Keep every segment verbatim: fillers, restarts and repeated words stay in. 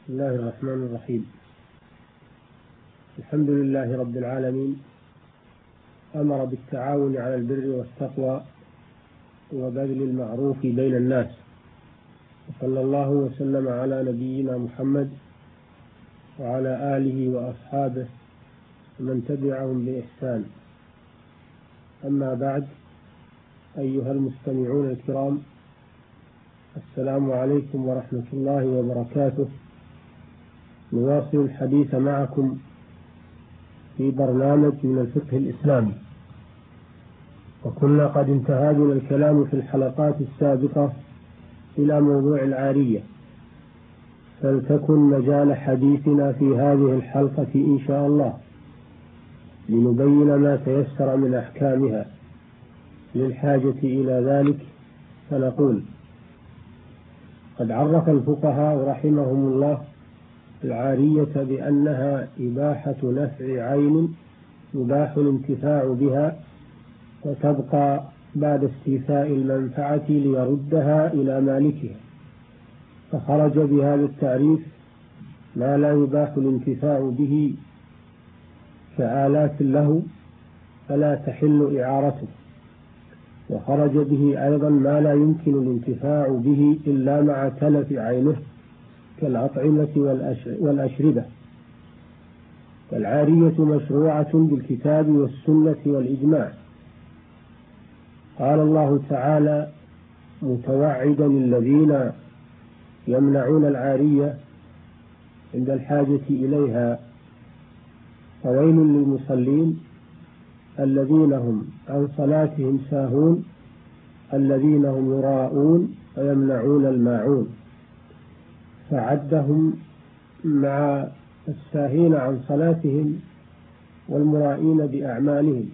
بسم الله الرحمن الرحيم. الحمد لله رب العالمين، أمر بالتعاون على البر والتقوى وبذل المعروف بين الناس، وصلى الله وسلم على نبينا محمد وعلى آله وأصحابه ومن تبعهم بإحسان. أما بعد، أيها المستمعون الكرام، السلام عليكم ورحمة الله وبركاته. نواصل الحديث معكم في برنامج من الفقه الإسلامي، وكنا قد انتهى بنا الكلام في الحلقات السابقة إلى موضوع العارية، فلتكن مجال حديثنا في هذه الحلقة إن شاء الله لنبين ما تيسر من أحكامها للحاجة إلى ذلك. فنقول: قد عرف الفقهاء رحمهم الله العارية بأنها إباحة نفع عين يباح الانتفاع بها، وتبقى بعد استيفاء المنفعة ليردها إلى مالكها، فخرج بهذا التعريف ما لا يباح الانتفاع به كآلات له فلا تحل إعارته، وخرج به أيضا ما لا يمكن الانتفاع به إلا مع تلف عينه كالأطعمة والأشربة. والعارية مشروعة بالكتاب والسنة والإجماع. قال الله تعالى متوعدا الذين يمنعون العارية عند الحاجة إليها: فويل للمصلين الذين هم عن صلاتهم ساهون الذين هم يراءون ويمنعون الماعون. فعدهم مع الساهين عن صلاتهم والمرائين بأعمالهم،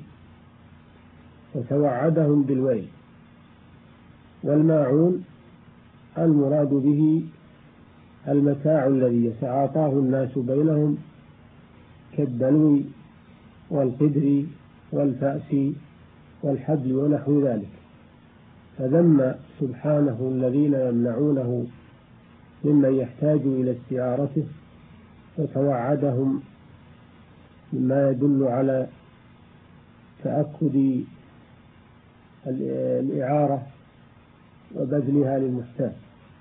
وتوعدهم بالويل. والماعون المراد به المتاع الذي يتعاطاه الناس بينهم كالدلو والقدر والفأس والحبل ونحو ذلك، فذم سبحانه الذين يمنعونه ممن يحتاج إلى استعارته، وتوعدهم مما يدل على تأكد الإعارة وبذلها للمحتاج.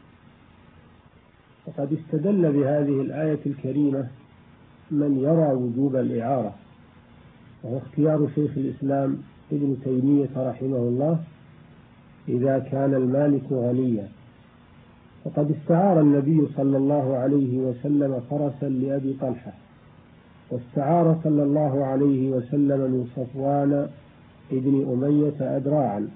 وقد استدل بهذه الآية الكريمة من يرى وجوب الإعارة، وهو اختيار شيخ الإسلام ابن تيمية رحمه الله إذا كان المالك غنيا. وقد استعار النبي صلى الله عليه وسلم فرسا لأبي طلحة، واستعار صلى الله عليه وسلم من صفوان ابن أمية أدراعا.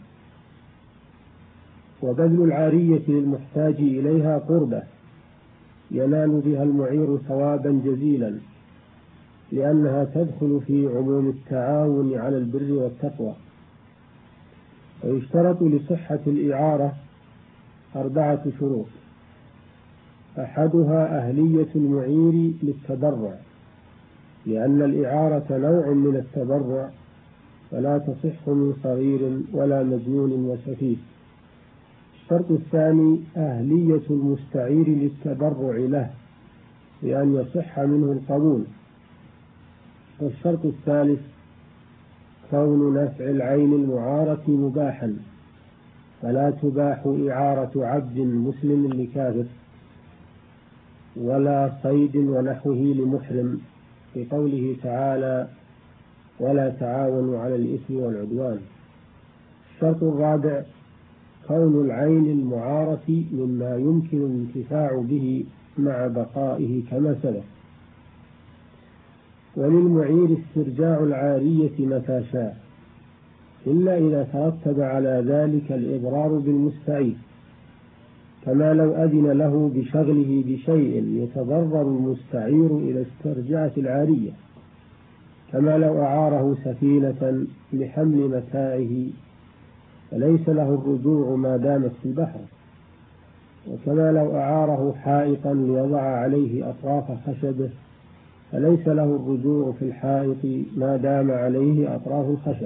وبذل العارية للمحتاج إليها قربة ينال بها المعير ثوابا جزيلا، لأنها تدخل في عموم التعاون على البر والتقوى. ويشترط لصحة الإعارة أربعة شروط: أحدها أهلية المعير للتبرع، لأن الإعارة نوع من التبرع فلا تصح من صغير ولا مجنون وسفيه. الشرط الثاني أهلية المستعير للتبرع له، لأن يصح منه القبول. والشرط الثالث كون نفع العين المعارة مباحا، فلا تباح إعارة عبد مسلم لكافر، ولا صيد ونحوه لمحرم، في قوله تعالى: ولا تعاونوا على الإثم والعدوان. الشرط الرابع كون العين المعارة مما يمكن الانتفاع به مع بقائه كما سبق. وللمعير استرجاع العارية متى شاء، إلا إذا ترتب على ذلك الإضرار بالمستعير، كما لو أذن له بشغله بشيء يتضرر المستعير إلى استرجاع العارية، كما لو أعاره سفينة لحمل متاعه فليس له الرجوع ما دامت في البحر، وكما لو أعاره حائطا ليضع عليه أطراف خشبه فليس له الرجوع في الحائط ما دام عليه أطراف الخشب.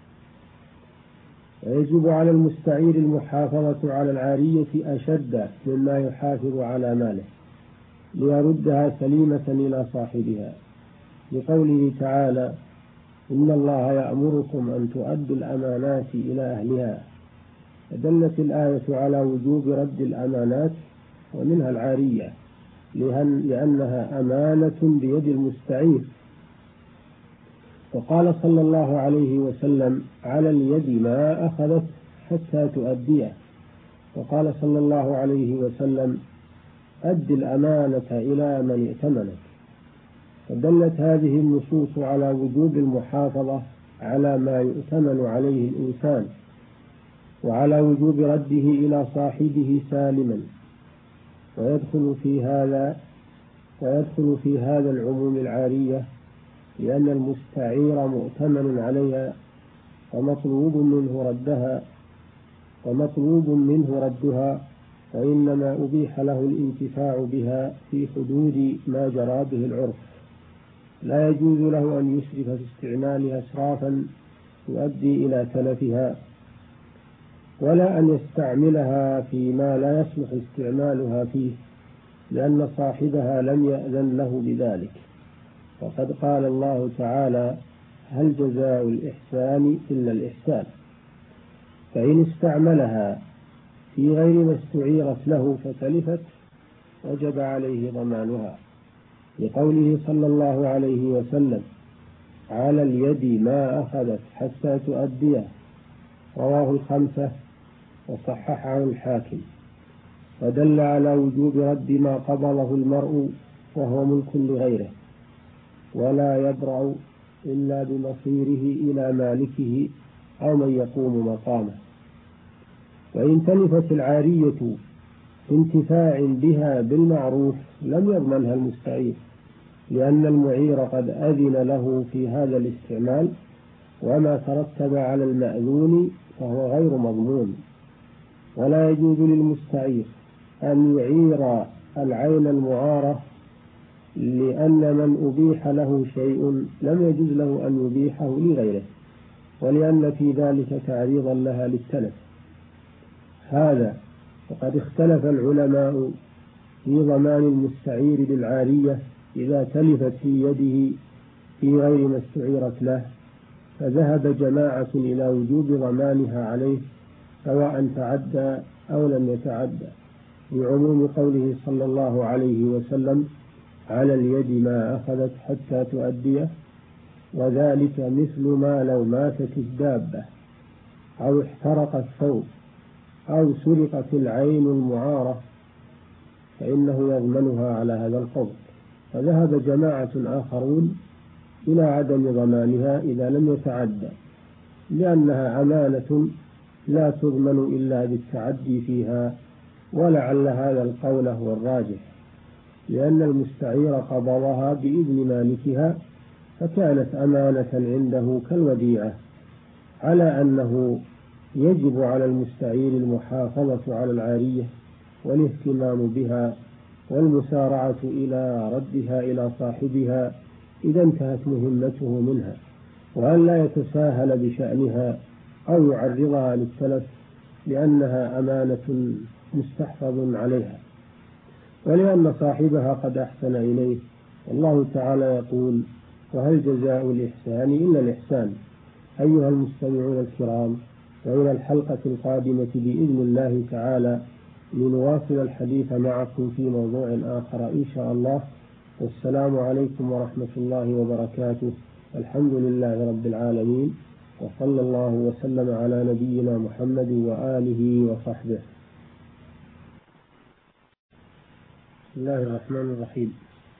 ويجب على المستعير المحافظة على العارية أشد مما يحافظ على ماله، ليردها سليمة إلى صاحبها، لقوله تعالى: إن الله يأمركم أن تؤدوا الأمانات إلى أهلها. فدلت الآية على وجوب رد الأمانات ومنها العارية، لأنها أمانة بيد المستعير. وقال صلى الله عليه وسلم: على اليد ما أخذت حتى تؤديه. وقال صلى الله عليه وسلم: أد الأمانة إلى من ائتمنك. فدلت هذه النصوص على وجوب المحافظة على ما يؤتمن عليه الإنسان، وعلى وجوب رده إلى صاحبه سالما. ويدخل في هذا ويدخل في هذا العموم العارية، لأن المستعير مؤتمن عليها ومطلوب منه ردها ومطلوب منه ردها وإنما أبيح له الانتفاع بها في حدود ما جرى به العرف. لا يجوز له أن يسرف في استعمالها إسرافا يؤدي إلى تلفها، ولا أن يستعملها فيما لا يصلح استعمالها فيه، لأن صاحبها لم يأذن له بذلك. وقد قال الله تعالى: هل جزاء الإحسان إلا الإحسان. فإن استعملها في غير ما استعيرت له فتلفت وجب عليه ضمانها، لقوله صلى الله عليه وسلم: على اليد ما أخذت حتى تؤديه. رواه الخمسة وصححه الحاكم. ودل على وجوب رد ما قبضه المرء وهو ملك لغيره، ولا يبرأ إلا بمصيره إلى مالكه أو من يقوم مقامه. وإن تلفت العارية انتفاع بها بالمعروف لم يضمنها المستعير، لأن المعير قد أذن له في هذا الاستعمال، وما ترتب على المأذون فهو غير مضمون. ولا يجوز للمستعير أن يعير العين المعارة، لأن من أبيح له شيء لم يجوز له أن يبيحه لغيره، ولأن في ذلك تعريضا لها للتلف. هذا وقد اختلف العلماء في ضمان المستعير بالعارية إذا تلفت في يده في غير ما استعيرت له، فذهب جماعة إلى وجوب ضمانها عليه سواء تعدى أو لم يتعدى، لعموم قوله صلى الله عليه وسلم: على اليد ما أخذت حتى تؤديه. وذلك مثل ما لو ماتت الدابة أو احترق الثوب أو سرقت العين المعارة فإنه يضمنها على هذا القول. فذهب جماعة آخرون إلى عدم ضمانها إذا لم يتعدى، لأنها أمانة لا تضمن إلا بالتعدي فيها. ولعل هذا القول هو الراجح، لأن المستعير قبضها بإذن مالكها، فكانت أمانة عنده كالوديعة، على أنه يجب على المستعير المحافظة على العارية والاهتمام بها والمسارعة إلى ردها إلى صاحبها إذا انتهت مهمته منها، وأن لا يتساهل بشأنها أو يعرضها للتلف، لأنها أمانة مستحفظ عليها، ولأن صاحبها قد أحسن إليه. والله تعالى يقول: وهل جزاء الإحسان إلا الإحسان. أيها المستمعون الكرام، وإلى الحلقة القادمة بإذن الله تعالى لنواصل الحديث معكم في موضوع آخر إن شاء الله. والسلام عليكم ورحمة الله وبركاته. الحمد لله رب العالمين، وصلى الله وسلم على نبينا محمد وآله وصحبه. بسم الله الرحمن الرحيم.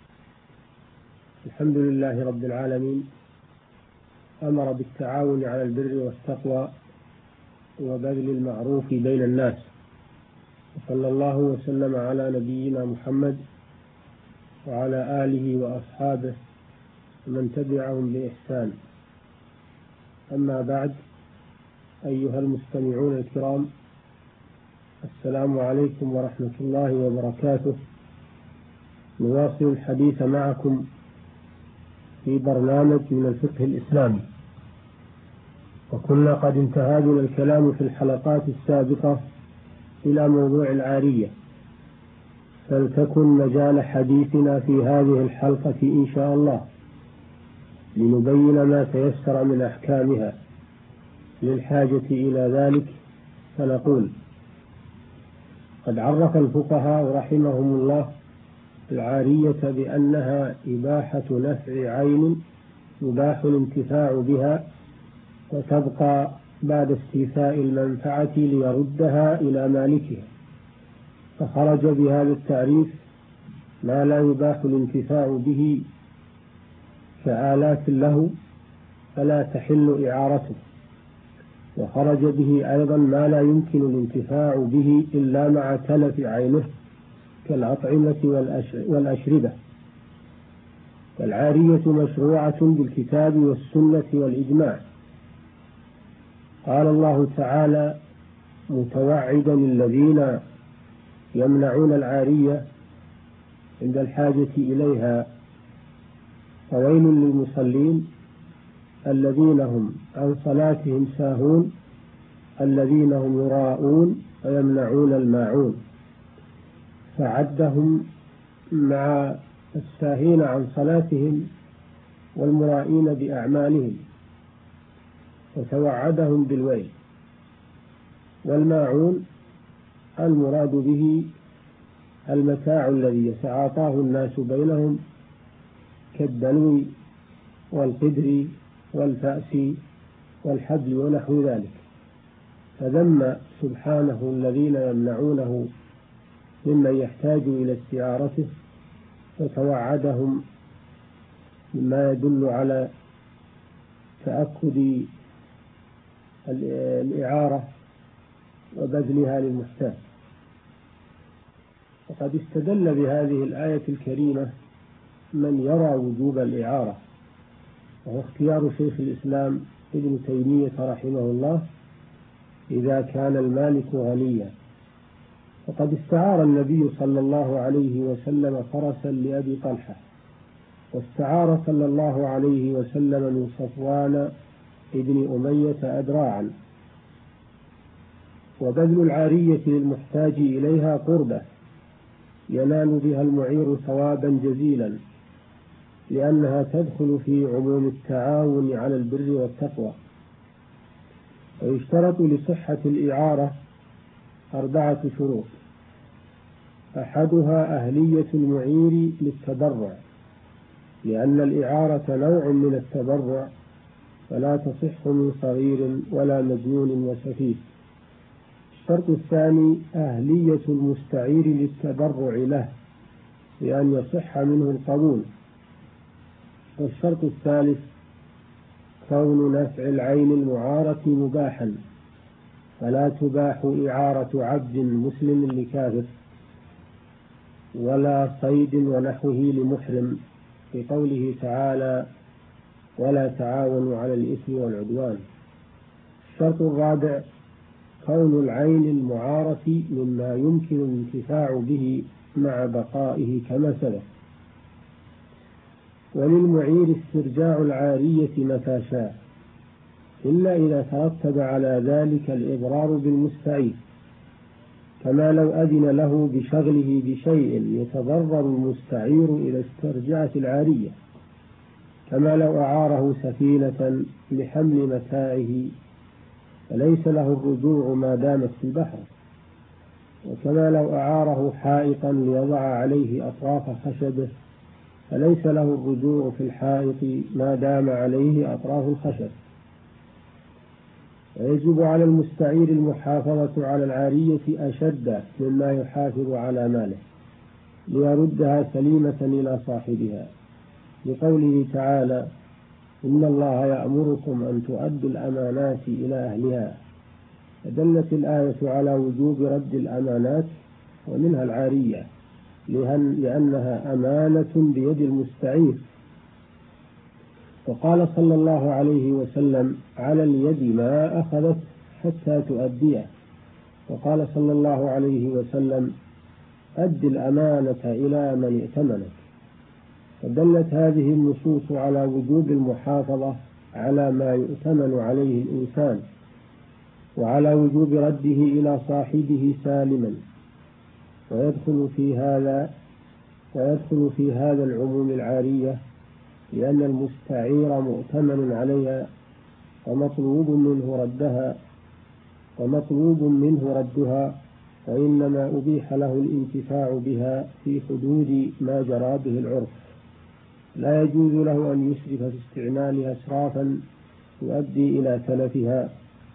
الحمد لله رب العالمين، أمر بالتعاون على البر والتقوى وبذل المعروف بين الناس، وصلى الله وسلم على نبينا محمد وعلى آله وأصحابه ومن تبعهم بإحسان. أما بعد، أيها المستمعون الكرام، السلام عليكم ورحمة الله وبركاته. نواصل الحديث معكم في برنامج من الفقه الإسلامي، وكنا قد انتهى بنا الكلام في الحلقات السابقة إلى موضوع العارية، فلتكن مجال حديثنا في هذه الحلقة إن شاء الله لنبين ما تيسر من أحكامها للحاجة إلى ذلك. فنقول: قد عرف الفقهاء رحمهم الله العارية بأنها إباحة نفع عين يباح الانتفاع بها وتبقى بعد استيفاء المنفعة ليردها إلى مالكها، فخرج بهذا التعريف ما لا يباح الانتفاع به كآلات له فلا تحل إعارته، وخرج به أيضا ما لا يمكن الانتفاع به إلا مع تلف عينه كالأطعمة والأشربة. فالعارية مشروعة بالكتاب والسنة والإجماع. قال الله تعالى متوعدا الذين يمنعون العارية عند الحاجة إليها: فويل للمصلين الذين هم عن صلاتهم ساهون الذين هم يراءون ويمنعون الماعون. فعدهم مع الساهين عن صلاتهم والمرائين بأعمالهم وتوعدهم بالويل. والماعون المراد به المتاع الذي يتعاطاه الناس بينهم كالدلو والقدر والفأس والحبل ونحو ذلك، فذم سبحانه الذين يمنعونه ممن يحتاج إلى استعارته وتوعدهم مما يدل على تأكد الإعارة وبذلها للمحتاج. وقد استدل بهذه الآية الكريمة من يرى وجوب الإعارة، وهو اختيار شيخ الإسلام ابن تيمية رحمه الله إذا كان المالك غنيا. وقد استعار النبي صلى الله عليه وسلم فرسا لأبي طلحة، واستعار صلى الله عليه وسلم من صفوان ابن أمية أدراعا. وبذل العارية للمحتاج إليها قربة ينال بها المعير ثوابا جزيلا، لأنها تدخل في عموم التعاون على البر والتقوى. ويشترط لصحة الإعارة أربعة شروط: أحدها أهلية المعير للتبرع، لأن الإعارة نوع من التبرع فلا تصح من صغير ولا مجنون وسفيه. الشرط الثاني أهلية المستعير للتبرع له بأن يصح منه القبول. والشرط الثالث كون نفع العين المعارة مباحا، فلا تباح إعارة عبد مسلم لكافر ولا صيد ونحوه لمحرم، في قوله تعالى: ولا تعاونوا على الإثم والعدوان. الشرط الرابع كون العين المعارة مما يمكن الانتفاع به مع بقائه كما سبق. وللمعير استرجاع العارية متى شاء، إلا إذا ترتب على ذلك الإضرار بالمستعير، كما لو أذن له بشغله بشيء يتضرر المستعير إذا استرجعت العارية، كما لو أعاره سفينة لحمل متاعه فليس له الرجوع ما دامت في البحر، وكما لو أعاره حائطا ليضع عليه أطراف خشبه فليس له الرجوع في الحائط ما دام عليه أطراف الخشب. ويجب على المستعير المحافظة على العارية أشد مما يحافظ على ماله ليردها سليمة إلى صاحبها، لقوله تعالى: إن الله يأمركم أن تؤدوا الأمانات إلى أهلها. فدلت الآية على وجوب رد الأمانات ومنها العارية، لأنها أمانة بيد المستعير. وقال صلى الله عليه وسلم: على اليد ما أخذت حتى تؤديه. وقال صلى الله عليه وسلم: أد الأمانة إلى من ائتمنك. فدلت هذه النصوص على وجوب المحافظة على ما يؤتمن عليه الإنسان، وعلى وجوب رده إلى صاحبه سالما. ويدخل في هذا ويدخل في هذا العموم العارية، لأن المستعير مؤتمن عليها ومطلوب منه ردها ومطلوب منه ردها وإنما أبيح له الانتفاع بها في حدود ما جرى به العرف. لا يجوز له أن يسرف في استعمالها إسرافا يؤدي إلى تلفها،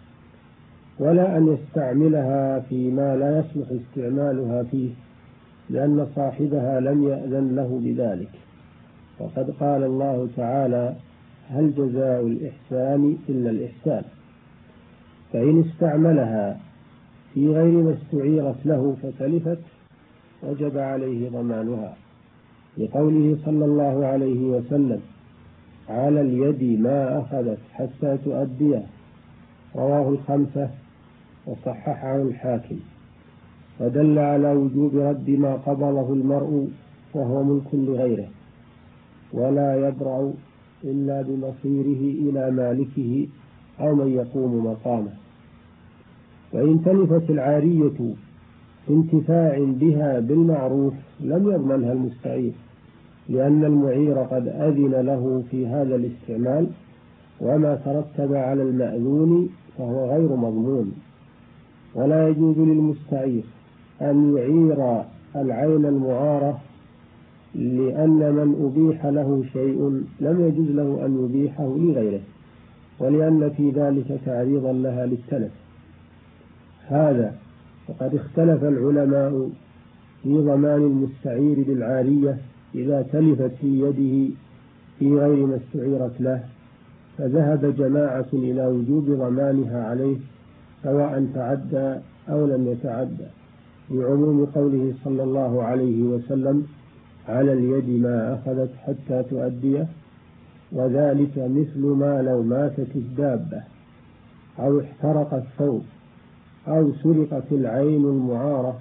ولا أن يستعملها فيما لا يصلح استعمالها فيه، لأن صاحبها لم يأذن له بذلك. وقد قال الله تعالى: هل جزاء الإحسان إلا الإحسان. فإن استعملها في غير ما استعيرت له فتلفت وجب عليه ضمانها، لقوله صلى الله عليه وسلم: على اليد ما أخذت حتى تؤديه، رواه الخمسة وصححه الحاكم، ودل على وجوب رد ما قبضه المرء وهو ملك لغيره، ولا يبرأ إلا بمصيره إلى مالكه أو من يقوم مقامه. وإن تلفت العارية انتفاع بها بالمعروف لم يضمنها المستعير، لأن المعير قد أذن له في هذا الاستعمال، وما ترتب على المأذون فهو غير مضمون. ولا يجوز للمستعير أن يعير العين المعارة، لأن من أبيح له شيء لم يجوز له أن يبيحه لغيره، ولأن في ذلك تعريضا لها للتلف. هذا وقد اختلف العلماء في ضمان المستعير بالعارية إذا تلفت في يده في غير ما استعيرت له، فذهب جماعة إلى وجوب ضمانها عليه سواء تعدى أو لم يتعدى، لعموم قوله صلى الله عليه وسلم: على اليد ما أخذت حتى تؤديه، وذلك مثل ما لو ماتت الدابة أو احترق الثوب أو سرقت العين المعارة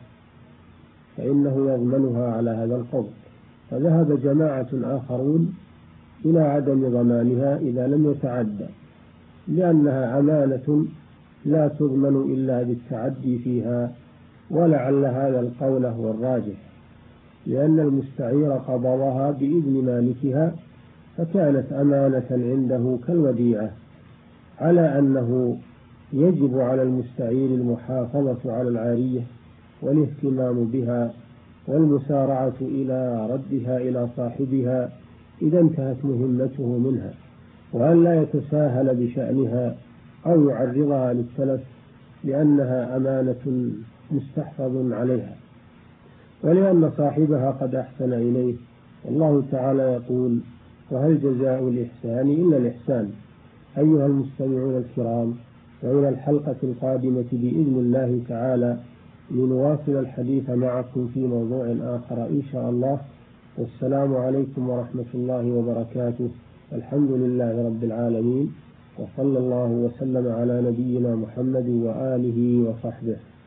فإنه يضمنها على هذا القول. فذهب جماعة آخرون إلى عدم ضمانها إذا لم يتعدى، لأنها أمانة لا تضمن إلا بالتعدي فيها، ولعل هذا القول هو الراجح، لأن المستعير قبضها بإذن مالكها، فكانت أمانة عنده كالوديعة، على أنه يجب على المستعير المحافظة على العارية والاهتمام بها والمسارعة إلى ردها إلى صاحبها إذا انتهت مهمته منها، وأن لا يتساهل بشأنها أو يعرضها للتلف، لأنها أمانة مستحفظ عليها، ولأن صاحبها قد أحسن إليه. والله تعالى يقول: وهل جزاء الإحسان إلا الإحسان. أيها المستمعون الكرام، وإلى الحلقة القادمة بإذن الله تعالى لنواصل الحديث معكم في موضوع آخر إن شاء الله. والسلام عليكم ورحمة الله وبركاته. الحمد لله رب العالمين، وصلى الله وسلم على نبينا محمد وآله وصحبه.